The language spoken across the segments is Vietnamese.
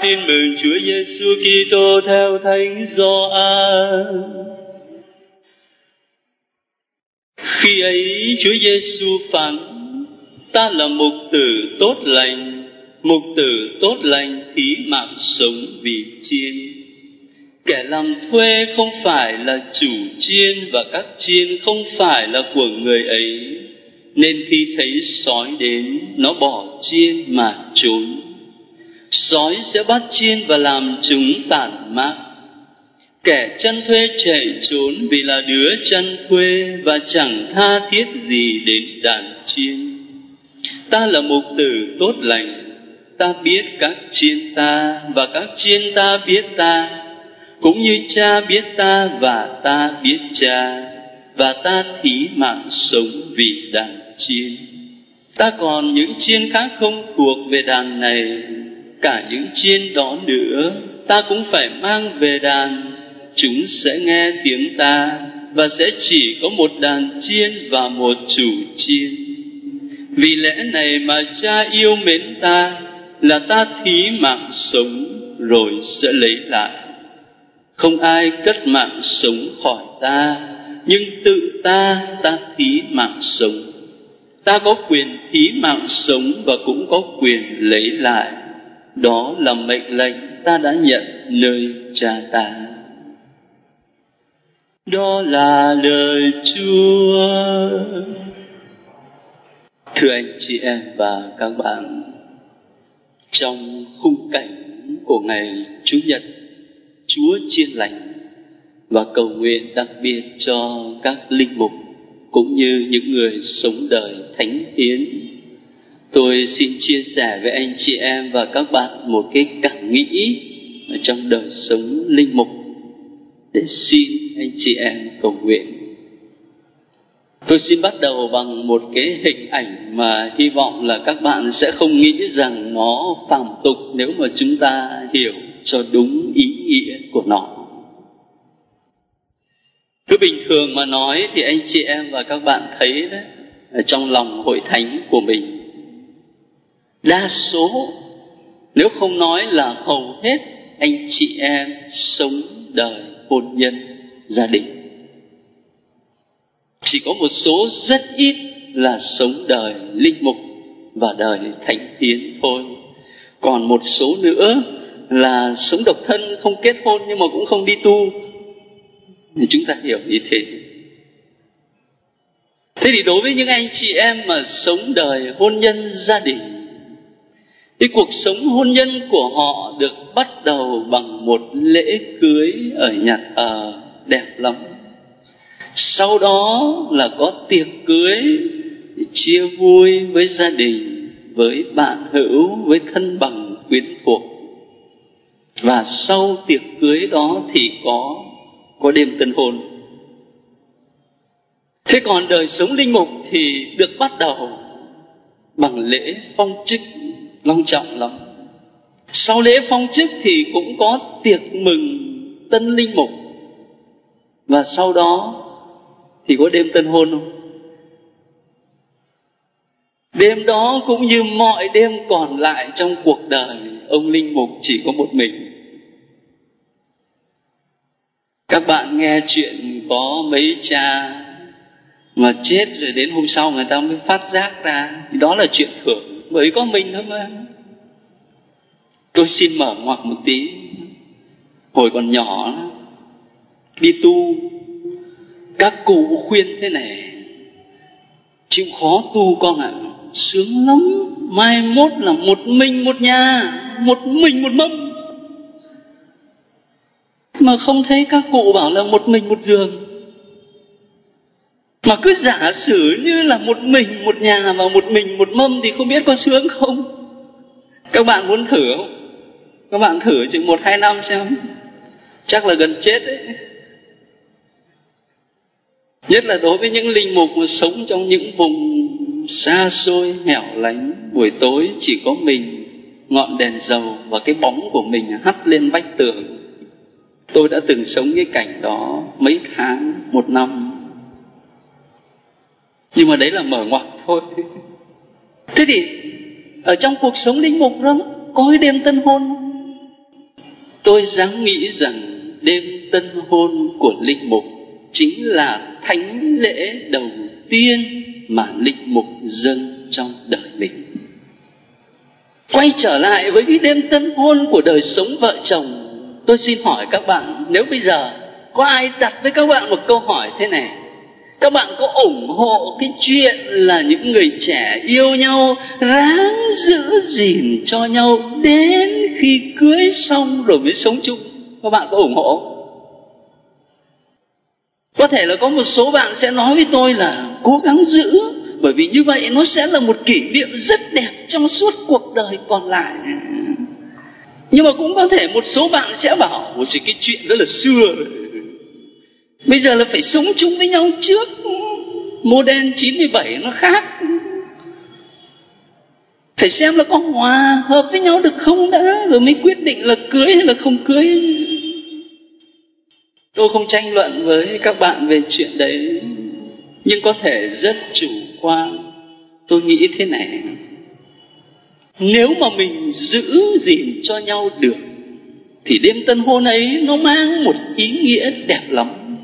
Tin mừng Chúa Giêsu Kitô theo Thánh Gioan. Khi ấy Chúa Giêsu phán: Ta là mục tử tốt lành. Mục tử tốt lành thí mạng sống vì chiên. Kẻ làm thuê không phải là chủ chiên, và các chiên không phải là của người ấy, nên khi thấy sói đến, nó bỏ chiên mà trốn. Sói sẽ bắt chiên và làm chúng tản mát. Kẻ chăn thuê chạy trốn vì là đứa chăn thuê, và chẳng tha thiết gì đến đàn chiên. Ta là mục tử tốt lành. Ta biết các chiên ta, và các chiên ta biết ta, cũng như Cha biết ta và ta biết Cha, và ta thí mạng sống vì đàn chiên. Ta còn những chiên khác không thuộc về đàn này. Cả những chiên đó nữa ta cũng phải mang về đàn. Chúng sẽ nghe tiếng ta, và sẽ chỉ có một đàn chiên và một chủ chiên. Vì lẽ này mà Cha yêu mến ta, là ta thí mạng sống rồi sẽ lấy lại. Không ai cất mạng sống khỏi ta, nhưng tự ta thí mạng sống. Ta có quyền thí mạng sống và cũng có quyền lấy lại. Đó là mệnh lệnh ta đã nhận nơi Cha ta. Đó là lời Chúa. Thưa anh chị em và các bạn, trong khung cảnh của ngày Chủ nhật Chúa Chiên Lành và cầu nguyện đặc biệt cho các linh mục cũng như những người sống đời thánh hiến, tôi xin chia sẻ với anh chị em và các bạn một cái cảm nghĩ ở trong đời sống linh mục để xin anh chị em cầu nguyện. Tôi xin bắt đầu bằng một cái hình ảnh mà hy vọng là các bạn sẽ không nghĩ rằng nó phàm tục nếu mà chúng ta hiểu cho đúng ý nghĩa của nó. Cứ bình thường mà nói thì anh chị em và các bạn thấy đấy, ở trong lòng hội thánh của mình, đa số, nếu không nói là hầu hết, anh chị em sống đời hôn nhân gia đình. Chỉ có một số rất ít là sống đời linh mục và đời thánh hiến thôi. Còn một số nữa là sống độc thân, không kết hôn nhưng mà cũng không đi tu. Thì chúng ta hiểu như thế. Thế thì đối với những anh chị em mà sống đời hôn nhân gia đình, thì cuộc sống hôn nhân của họ được bắt đầu bằng một lễ cưới ở nhà thờ đẹp lắm. Sau đó là có tiệc cưới để chia vui với gia đình, với bạn hữu, với thân bằng quyến thuộc. Và sau tiệc cưới đó thì có đêm tân hôn. Thế còn đời sống linh mục thì được bắt đầu bằng lễ phong chức long trọng lắm. Sau lễ phong chức thì cũng có tiệc mừng tân linh mục. Và sau đó thì có đêm tân hôn không? Đêm đó cũng như mọi đêm còn lại trong cuộc đời, ông linh mục chỉ có một mình. Các bạn nghe chuyện có mấy cha mà chết rồi đến hôm sau người ta mới phát giác ra, thì đó là chuyện thường, bởi có mình thôi mà. Tôi xin mở ngoặc một tí. Hồi còn nhỏ đi tu, các cụ khuyên thế này: chịu khó tu con ạ, sướng lắm, mai mốt là một mình một nhà, một mình một mâm. Mà không thấy các cụ bảo là một mình một giường, mà cứ giả sử như là một mình một nhà và một mình một mâm, thì không biết có sướng không? Các bạn muốn thử không? Các bạn thử chừng 1-2 năm xem, chắc là gần chết đấy. Nhất là đối với những linh mục mà sống trong những vùng xa xôi hẻo lánh, buổi tối chỉ có mình, ngọn đèn dầu và cái bóng của mình hắt lên vách tường. Tôi đã từng sống cái cảnh đó mấy tháng, 1 năm. Nhưng mà đấy là mở ngoặc thôi. Thế thì ở trong cuộc sống linh mục đó có cái đêm tân hôn. Tôi dám nghĩ rằng đêm tân hôn của linh mục chính là thánh lễ đầu tiên mà linh mục dâng trong đời mình. Quay trở lại với cái đêm tân hôn của đời sống vợ chồng, tôi xin hỏi các bạn, nếu bây giờ có ai đặt với các bạn một câu hỏi thế này, các bạn có ủng hộ cái chuyện là những người trẻ yêu nhau ráng giữ gìn cho nhau đến khi cưới xong rồi mới sống chung? Các bạn có ủng hộ? Có thể là có một số bạn sẽ nói với tôi là cố gắng giữ, bởi vì như vậy nó sẽ là một kỷ niệm rất đẹp trong suốt cuộc đời còn lại. Nhưng mà cũng có thể một số bạn sẽ bảo ôi cái chuyện đó là xưa, bây giờ là phải sống chung với nhau trước, model 97 nó khác, phải xem là có hòa hợp với nhau được không đã, rồi mới quyết định là cưới hay là không cưới. Tôi không tranh luận với các bạn về chuyện đấy, nhưng có thể rất chủ quan. Tôi nghĩ thế này, nếu mà mình giữ gìn cho nhau được thì đêm tân hôn ấy nó mang một ý nghĩa đẹp lắm.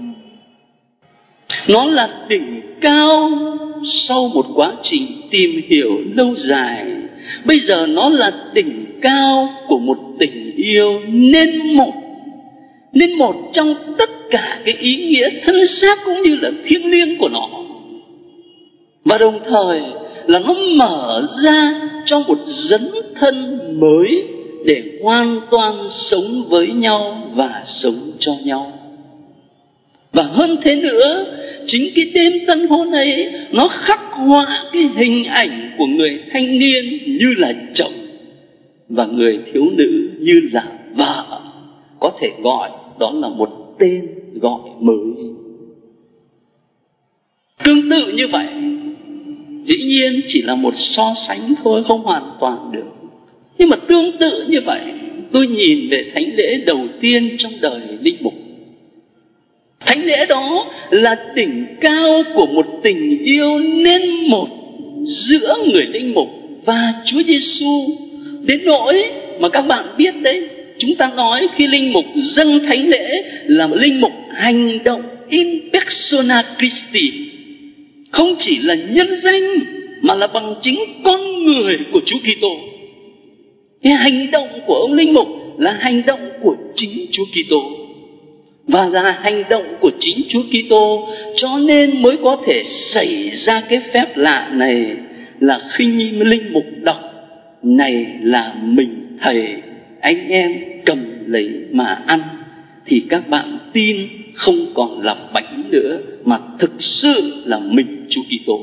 Nó là đỉnh cao sau một quá trình tìm hiểu lâu dài. Bây giờ nó là đỉnh cao của một tình yêu nên một trong tất cả cái ý nghĩa thân xác cũng như là thiêng liêng của nó. Và đồng thời là nó mở ra cho một dấn thân mới để hoàn toàn sống với nhau và sống cho nhau. Và hơn thế nữa, chính cái đêm tân hôn ấy nó khắc họa cái hình ảnh của người thanh niên như là chồng và người thiếu nữ như là vợ. Có thể gọi đó là một tên gọi mới. Tương tự như vậy, dĩ nhiên chỉ là một so sánh thôi, không hoàn toàn được. Nhưng mà tương tự như vậy, tôi nhìn về thánh lễ đầu tiên trong đời linh mục. Thánh lễ đó là đỉnh cao của một tình yêu nên một giữa người linh mục và Chúa Giêsu, đến nỗi mà các bạn biết đấy, chúng ta nói khi linh mục dâng thánh lễ là linh mục hành động in persona Christi, không chỉ là nhân danh mà là bằng chính con người của Chúa Kitô. Cái hành động của ông linh mục là hành động của chính Chúa Kitô, và là hành động của chính Chúa Kitô, cho nên mới có thể xảy ra cái phép lạ này, là khi linh mục đọc này là mình thầy, anh em cầm lấy mà ăn, thì các bạn tin không còn là bánh nữa mà thực sự là mình Chúa Kitô.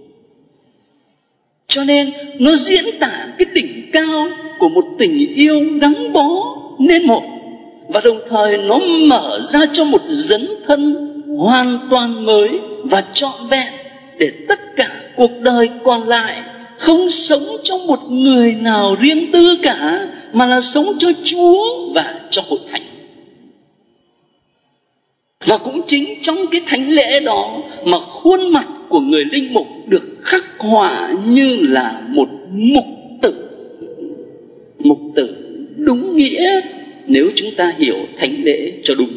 Cho nên nó diễn tả cái đỉnh cao của một tình yêu gắn bó nên một, và đồng thời nó mở ra cho một dấn thân hoàn toàn mới và trọn vẹn, để tất cả cuộc đời còn lại không sống cho một người nào riêng tư cả, mà là sống cho Chúa và cho hội thánh. Và cũng chính trong cái thánh lễ đó mà khuôn mặt của người linh mục được khắc họa như là một mục tử. Mục tử đúng nghĩa nếu chúng ta hiểu thánh lễ cho đúng.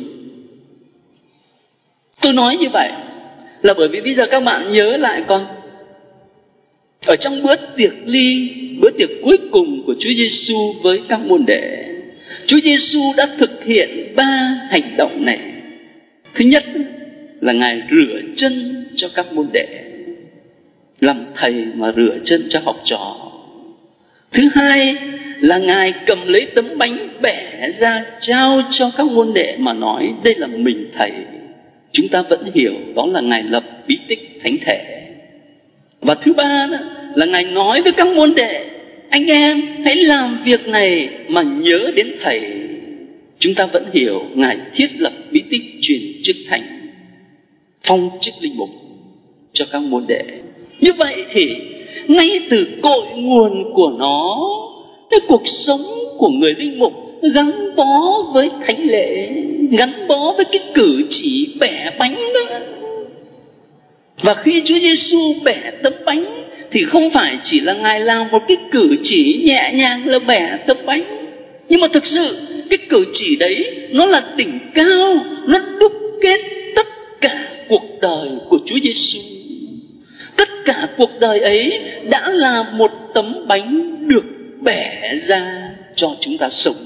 Tôi nói như vậy là bởi vì bây giờ các bạn nhớ lại con, ở trong bữa tiệc ly, bữa tiệc cuối cùng của Chúa Giêsu với các môn đệ, Chúa Giêsu đã thực hiện 3 hành động này. Thứ nhất là Ngài rửa chân cho các môn đệ, làm thầy mà rửa chân cho học trò. Thứ hai là Ngài cầm lấy tấm bánh bẻ ra trao cho các môn đệ mà nói đây là mình thầy. Chúng ta vẫn hiểu đó là Ngài lập bí tích thánh thể. Và thứ ba là Ngài nói với các môn đệ, anh em hãy làm việc này mà nhớ đến thầy. Chúng ta vẫn hiểu Ngài thiết lập bí tích truyền chức thánh, phong chức linh mục cho các môn đệ. Như vậy thì ngay từ cội nguồn của nó, cái cuộc sống của người linh mục gắn bó với thánh lễ, gắn bó với cái cử chỉ bẻ bánh đó. Và khi Chúa Giêsu bẻ tấm bánh thì không phải chỉ là Ngài làm một cái cử chỉ nhẹ nhàng là bẻ tấm bánh, nhưng mà thực sự cái cử chỉ đấy nó là đỉnh cao, nó đúc kết tất cả cuộc đời của Chúa Giêsu. Tất cả cuộc đời ấy đã là một tấm bánh được bẻ ra cho chúng ta sống.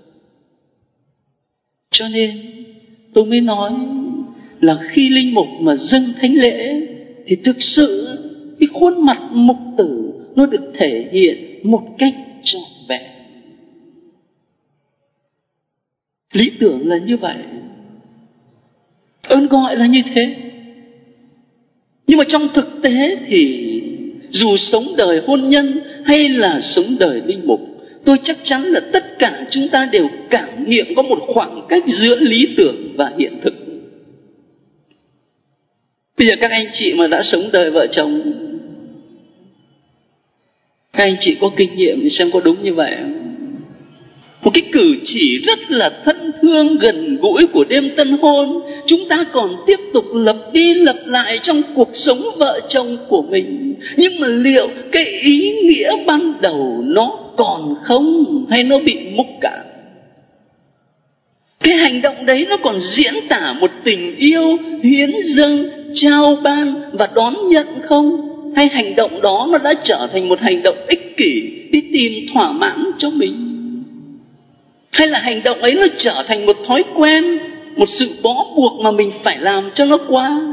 Cho nên tôi mới nói là khi linh mục mà dâng thánh lễ thì thực sự cái khuôn mặt mục tử nó được thể hiện một cách trọn vẹn. Lý tưởng là như vậy, ơn gọi là như thế. Nhưng mà trong thực tế thì dù sống đời hôn nhân hay là sống đời linh mục, tôi chắc chắn là tất cả chúng ta đều cảm nghiệm có một khoảng cách giữa lý tưởng và hiện thực. Bây giờ các anh chị mà đã sống đời vợ chồng, các anh chị có kinh nghiệm xem có đúng như vậy không? Một cái cử chỉ rất là thân thương gần gũi của đêm tân hôn, chúng ta còn tiếp tục lặp đi lặp lại trong cuộc sống vợ chồng của mình. Nhưng mà liệu cái ý nghĩa ban đầu nó còn không, hay nó bị múc cạn? Cái hành động đấy nó còn diễn tả một tình yêu hiến dâng, trao ban và đón nhận không? Hay hành động đó nó đã trở thành một hành động ích kỷ đi tìm thỏa mãn cho mình? Hay là hành động ấy nó trở thành một thói quen, một sự bó buộc mà mình phải làm cho nó qua?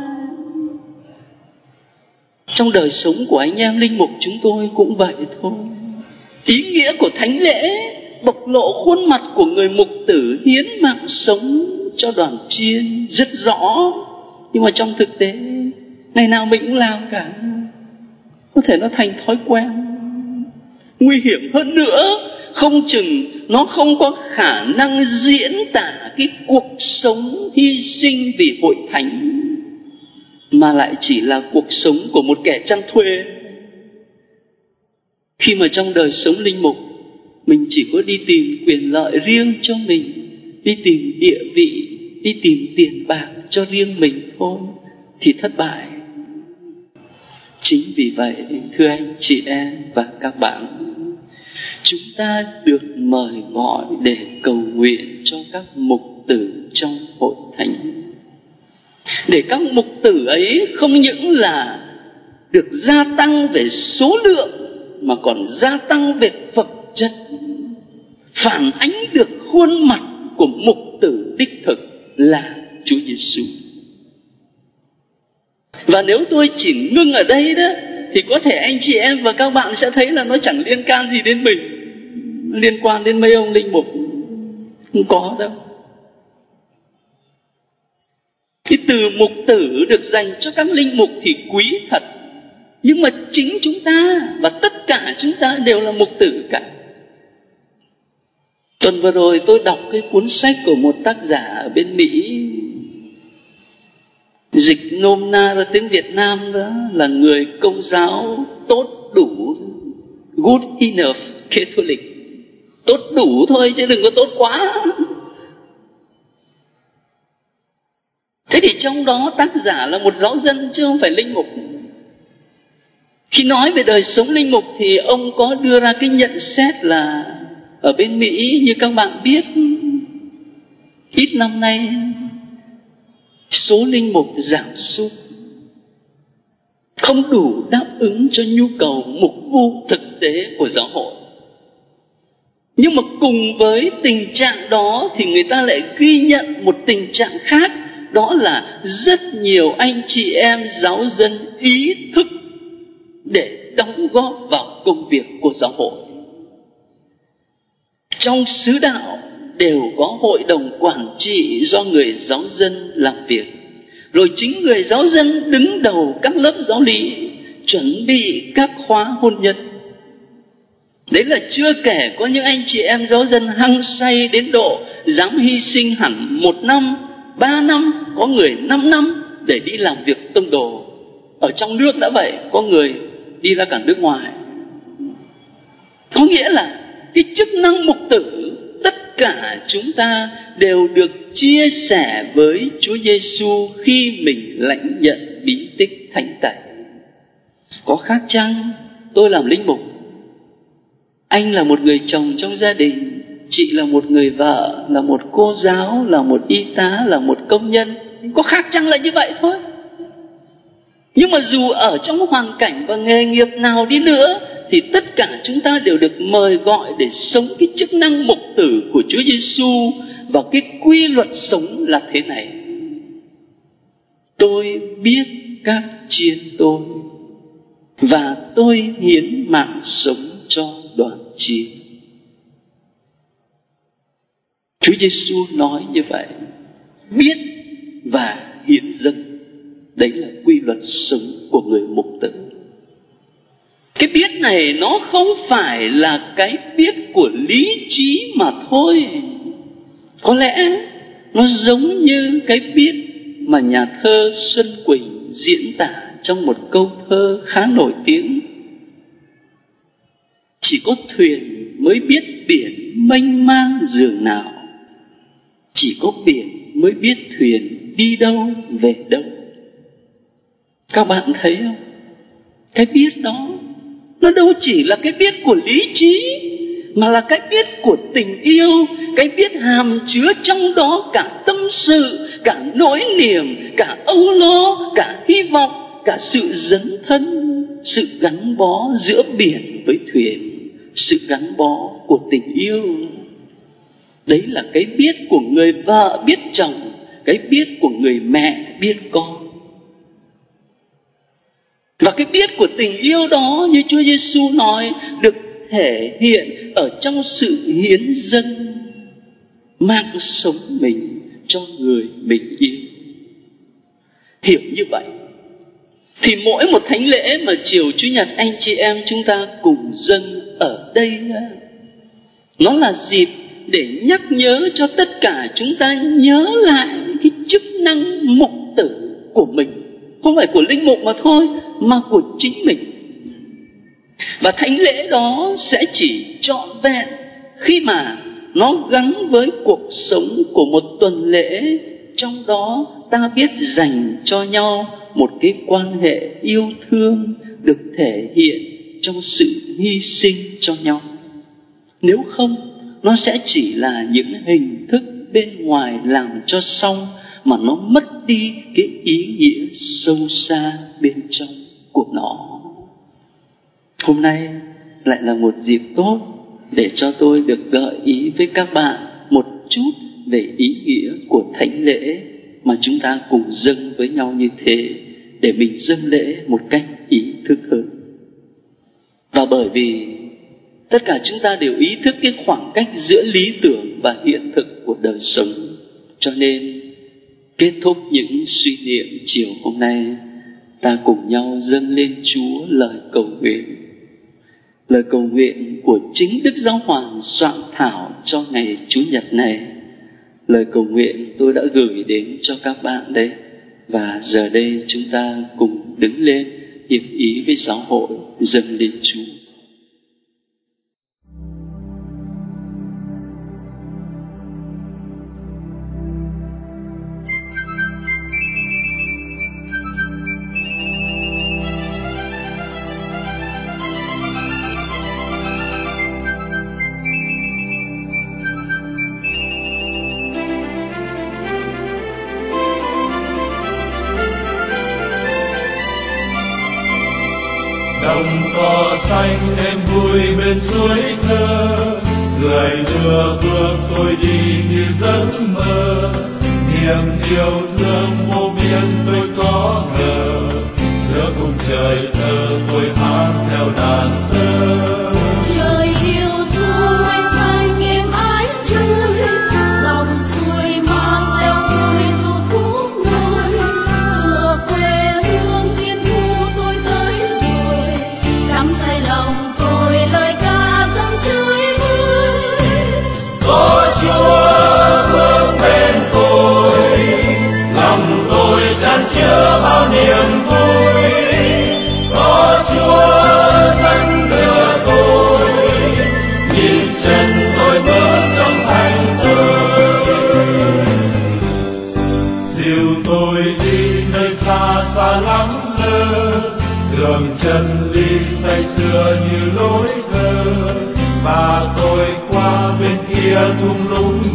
Trong đời sống của anh em linh mục chúng tôi cũng vậy thôi. Ý nghĩa của thánh lễ bộc lộ khuôn mặt của người mục tử hiến mạng sống cho đoàn chiên rất rõ. Nhưng mà trong thực tế ngày nào mình cũng làm cả. Có thể nó thành thói quen. Nguy hiểm hơn nữa, không chừng nó không có khả năng diễn tả cái cuộc sống hy sinh vì hội thánh, mà lại chỉ là cuộc sống của một kẻ chăn thuê. Khi mà trong đời sống linh mục, mình chỉ có đi tìm quyền lợi riêng cho mình, đi tìm địa vị, đi tìm tiền bạc cho riêng mình thôi, thì thất bại. Chính vì vậy, thưa anh chị em và các bạn, chúng ta được mời gọi để cầu nguyện cho các mục tử trong hội thánh. Để các mục tử ấy không những là được gia tăng về số lượng, mà còn gia tăng về phẩm chất, phản ánh được khuôn mặt của mục tử đích thực là Chúa Giêsu. Và nếu tôi chỉ ngưng ở đây đó, thì có thể anh chị em và các bạn sẽ thấy là nó chẳng liên can gì đến mình, liên quan đến mấy ông linh mục. Không có đâu. Cái từ mục tử được dành cho các linh mục thì quý thật, nhưng mà chính chúng ta và tất cả chúng ta đều là mục tử cả. Tuần vừa rồi tôi đọc cái cuốn sách của một tác giả ở bên Mỹ, dịch nôm na ra tiếng Việt Nam đó là người Công giáo tốt đủ, good enough Catholic, tốt đủ thôi chứ đừng có tốt quá. Thế thì trong đó tác giả là một giáo dân chứ không phải linh mục. Khi nói về đời sống linh mục thì ông có đưa ra cái nhận xét là ở bên Mỹ, như các bạn biết, ít năm nay số linh mục giảm sút, không đủ đáp ứng cho nhu cầu mục vụ thực tế của giáo hội. Nhưng mà cùng với tình trạng đó thì người ta lại ghi nhận một tình trạng khác, đó là rất nhiều anh chị em giáo dân ý thức để đóng góp vào công việc của giáo hội. Trong xứ đạo đều có hội đồng quản trị do người giáo dân làm việc, rồi chính người giáo dân đứng đầu các lớp giáo lý, chuẩn bị các khóa hôn nhân. Đấy là chưa kể có những anh chị em giáo dân hăng say đến độ dám hy sinh hẳn 1 năm, 3 năm, có người 5 năm để đi làm việc tông đồ. Ở trong nước đã vậy, có người đi ra cả nước ngoài. Có nghĩa là cái chức năng mục tử, tất cả chúng ta đều được chia sẻ với Chúa Giêsu khi mình lãnh nhận bí tích thánh tẩy. Có khác chăng tôi làm linh mục, anh là một người chồng trong gia đình, chị là một người vợ, là một cô giáo, là một y tá, là một công nhân. Có khác chăng là như vậy thôi. Nhưng mà dù ở trong hoàn cảnh và nghề nghiệp nào đi nữa, thì tất cả chúng ta đều được mời gọi để sống cái chức năng mục tử của Chúa Giêsu. Và cái quy luật sống là thế này: tôi biết các chiên tôi, và tôi hiến mạng sống cho đoàn chiên. Chúa Giêsu nói như vậy, biết và hiến dâng. Đấy là quy luật sống của người mục tử. Cái biết này nó không phải là cái biết của lý trí mà thôi. Có lẽ nó giống như cái biết mà nhà thơ Xuân Quỳnh diễn tả trong một câu thơ khá nổi tiếng. Chỉ có thuyền mới biết biển mênh mang dường nào, chỉ có biển mới biết thuyền đi đâu về đâu. Các bạn thấy không? Cái biết đó nó đâu chỉ là cái biết của lý trí, mà là cái biết của tình yêu. Cái biết hàm chứa trong đó cả tâm sự, cả nỗi niềm, cả âu lo, cả hy vọng, cả sự dấn thân, sự gắn bó giữa biển với thuyền, sự gắn bó của tình yêu. Đấy là cái biết của người vợ biết chồng, cái biết của người mẹ biết con. Và cái biết của tình yêu đó, như Chúa Giêsu nói, được thể hiện ở trong sự hiến dâng, mang sống mình cho người mình yêu. Hiểu như vậy thì mỗi một thánh lễ mà chiều Chủ nhật anh chị em chúng ta cùng dâng ở đây, nó là dịp để nhắc nhớ cho tất cả chúng ta nhớ lại cái chức năng mục tử của mình. Không phải của linh mục mà thôi, mà của chính mình. Và thánh lễ đó sẽ chỉ trọn vẹn khi mà nó gắn với cuộc sống của một tuần lễ, trong đó ta biết dành cho nhau một cái quan hệ yêu thương được thể hiện trong sự hy sinh cho nhau. Nếu không, nó sẽ chỉ là những hình thức bên ngoài làm cho xong, mà nó mất đi cái ý nghĩa sâu xa bên trong của nó. Hôm nay lại là một dịp tốt để cho tôi được gợi ý với các bạn một chút về ý nghĩa của thánh lễ mà chúng ta cùng dâng với nhau như thế, để mình dâng lễ một cách ý thức hơn. Và bởi vì tất cả chúng ta đều ý thức cái khoảng cách giữa lý tưởng và hiện thực của đời sống, cho nên kết thúc những suy niệm chiều hôm nay, ta cùng nhau dâng lên Chúa lời cầu nguyện. Lời cầu nguyện của chính Đức Giáo Hoàng soạn thảo cho ngày Chủ nhật này. Lời cầu nguyện tôi đã gửi đến cho các bạn đấy. Và giờ đây chúng ta cùng đứng lên hiệp ý với giáo hội dâng lên Chúa. Đồng cỏ xanh êm vui bên suối thơ, người đưa bước tôi đi như giấc mơ. Niềm yêu thương vô biên tôi có ngờ, giữa khung trời thơ tôi hát theo đàn thơ. Trời yêu thương mây xanh êm ái trôi, dòng suối mang reo vui du khúc nối. Cửa quê hương thiên thu tôi tới rồi, đắm say lòng tôi lời ca dâng chơi vơi. Có Chúa bước bên tôi, lòng tôi chan chứa bao niềm vui. Có Chúa dẫn đưa tôi, nhịp chân tôi bước trong thành thơi. Dìu tôi đi nơi xa xa lắng lơ, đường chân lý say sưa như lối thơ. Và tôi qua bên kia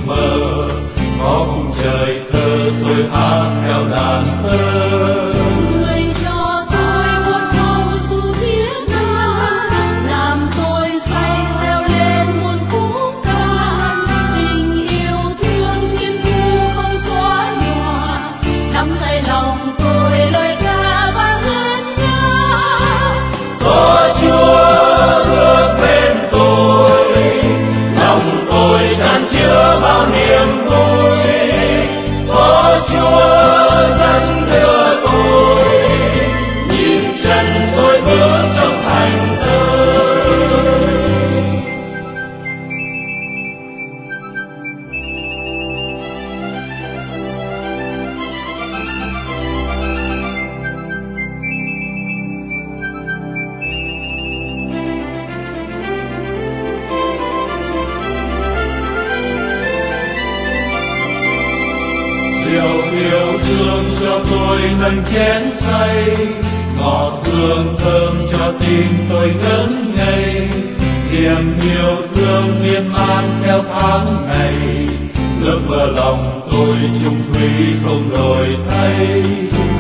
mờ, có khung trời thơ tôi hát theo đàn thơ. Người cho tôi một câu ru thiết tha, làm tôi say reo lên muôn khúc ca. Tình yêu thương thiên thu không xóa nhòa, đắm say lòng tôi lời ca vang ngân nga. Có Chúa bước bên tôi, lòng tôi chan chứa bao niềm vui. Có Chúa dẫn đưa tôi, nhịp chân tôi bước trong thành thơi. Rượu yêu thương cho tôi nâng chén say, ngọt hương thơm cho tim tôi ngất ngây. Niềm yêu thương miên man theo tháng ngày, ước mơ lòng tôi chung thủy không đổi thay.